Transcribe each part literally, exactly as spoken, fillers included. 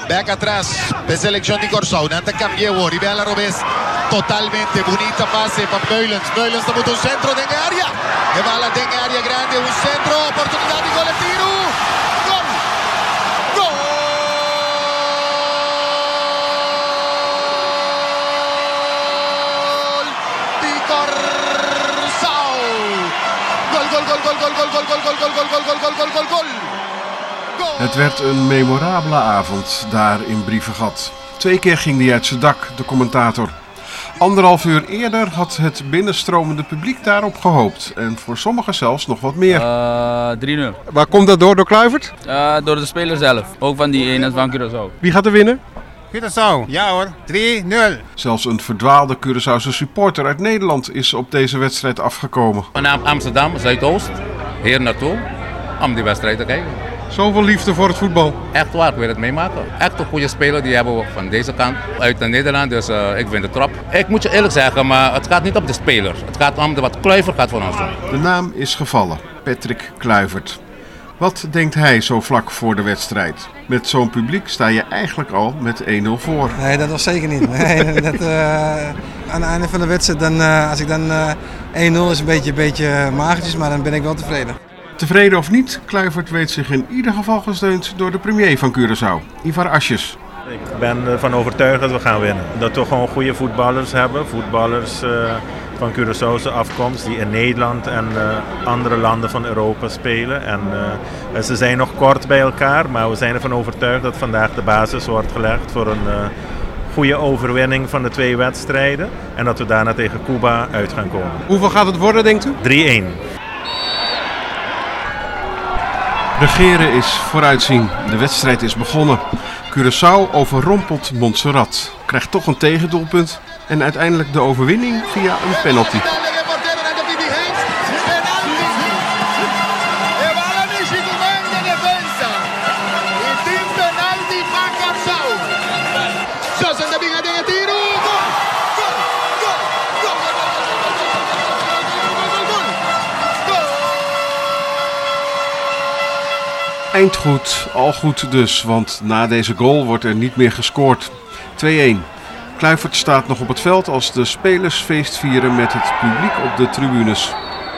back atrás, de selección de Corsau, Nanta cambió, Ribela Robes, totalmente bonita pase para Meulens, Meulens dan moet un centro de área, que va a la de área grande, un centro, oportunidad de gol, el tiro, gol, gol, de Corsau, gol, gol, gol, gol, gol, gol, gol, gol, gol, gol, gol, gol, gol, gol, gol, gol, gol. Het werd een memorabele avond daar in Brievengat. Twee keer ging die uit zijn dak, de commentator. Anderhalf uur eerder had het binnenstromende publiek daarop gehoopt. En voor sommigen zelfs nog wat meer. Uh, drie nul. Waar komt dat door? Door Kluivert? Uh, door de speler zelf. Ook van die ene van Curaçao. Wie gaat er winnen? Curaçao, ja hoor, drie nul. Zelfs een verdwaalde Curaçaose supporter uit Nederland is op deze wedstrijd afgekomen. Vanaf Amsterdam, Zuidoost, hier naartoe, om die wedstrijd te kijken. Zoveel liefde voor het voetbal. Echt waar, ik wil het meemaken. Echt een goede speler, die hebben we van deze kant uit Nederland, dus uh, ik vind het top. Ik moet je eerlijk zeggen, maar het gaat niet om de speler. Het gaat om de, wat Kluivert gaat voor ons doen. De naam is gevallen, Patrick Kluivert. Wat denkt hij zo vlak voor de wedstrijd? Met zo'n publiek sta je eigenlijk al met één nul voor. Nee, dat was zeker niet. Nee, dat, uh, aan het einde van de wedstrijd, dan, uh, als ik dan uh, één nul is een beetje, een beetje magertjes, maar dan ben ik wel tevreden. Tevreden of niet, Kluivert weet zich in ieder geval gesteund door de premier van Curaçao, Ivar Asjes. Ik ben ervan overtuigd dat we gaan winnen. Dat we gewoon goede voetballers hebben. Voetballers uh, van Curaçaose afkomst die in Nederland en uh, andere landen van Europa spelen. En, uh, ze zijn nog kort bij elkaar, maar we zijn ervan overtuigd dat vandaag de basis wordt gelegd voor een uh, goede overwinning van de twee wedstrijden. En dat we daarna tegen Cuba uit gaan komen. Hoeveel gaat het worden, denkt u? drie-één. Regeren is vooruitzien. De wedstrijd is begonnen. Curaçao overrompelt Montserrat. Krijgt toch een tegendoelpunt. En uiteindelijk de overwinning via een penalty. Eindgoed, al goed dus, want na deze goal wordt er niet meer gescoord. twee-één. Kluivert staat nog op het veld als de spelers feest vieren met het publiek op de tribunes.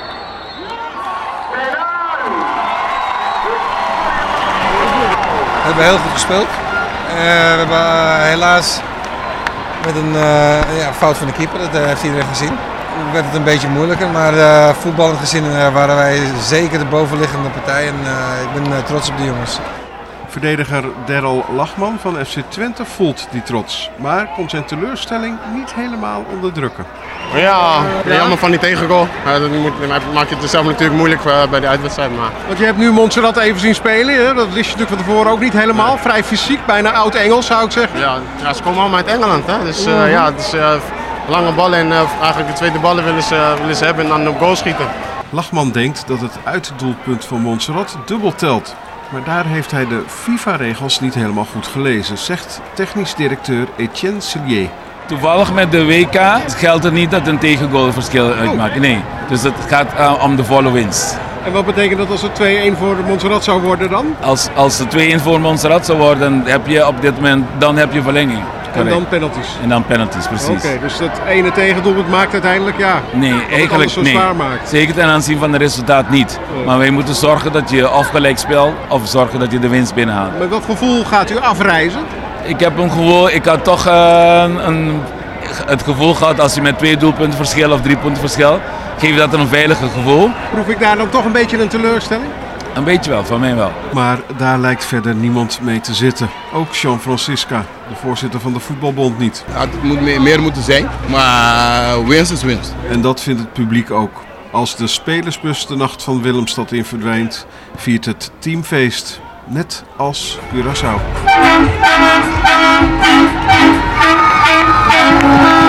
We hebben heel goed gespeeld. Uh, we hebben uh, helaas met een uh, ja, fout van de keeper, dat uh, heeft iedereen gezien. Werd het een beetje moeilijker, maar uh, voetballend gezien uh, waren wij zeker de bovenliggende partij en uh, ik ben uh, trots op de jongens. Verdediger Daryl Lachman van F C Twente voelt die trots, maar kon zijn teleurstelling niet helemaal onderdrukken. Ja, jammer van die tegengoal. Uh, dat moet, maakt het zelf natuurlijk moeilijk uh, bij de uitwedstrijd. Maar... Want je hebt nu Montserrat even zien spelen, hè? Dat wist je natuurlijk van tevoren ook niet helemaal. Nee. Vrij fysiek, bijna oud-Engels zou ik zeggen. Ja, ja, ze komen allemaal uit Engeland, hè? Dus uh, ja, het is... Uh, lange ballen en uh, eigenlijk de tweede ballen willen ze, willen ze hebben en dan op goal schieten. Lachman denkt dat het uitdoelpunt van Montserrat dubbel telt. Maar daar heeft hij de FIFA-regels niet helemaal goed gelezen, zegt technisch directeur Etienne Cellier. Toevallig met de W K geldt het niet dat een tegengoal verschil uitmaakt. Nee, dus het gaat uh, om de volle winst. En wat betekent dat als het twee-één voor Montserrat zou worden dan? Als, als het twee-één voor Montserrat zou worden, heb je op dit moment, dan heb je verlenging. En dan penalties. En dan penalties, precies. Oké, okay, dus dat ene tegendoelpunt maakt uiteindelijk ja. Nee, eigenlijk zo nee. Zwaar maakt. Zeker ten aanzien van het resultaat niet. Oh. Maar wij moeten zorgen dat je of gelijk speelt of zorgen dat je de winst binnenhaalt. Met wat gevoel gaat u afreizen? Ik heb een gevoel, ik had toch uh, een, het gevoel gehad als je met twee doelpunten verschil of drie punten verschil, geeft dat een veiliger gevoel. Proef ik daar dan toch een beetje een teleurstelling? Een beetje wel, van mij wel. Maar daar lijkt verder niemand mee te zitten. Ook Jean Francisca, de voorzitter van de Voetbalbond, niet. Ja, het moet meer, meer moeten zijn, maar winst is winst. En dat vindt het publiek ook. Als de spelersbus de nacht van Willemstad in verdwijnt, viert het teamfeest. Net als Curaçao.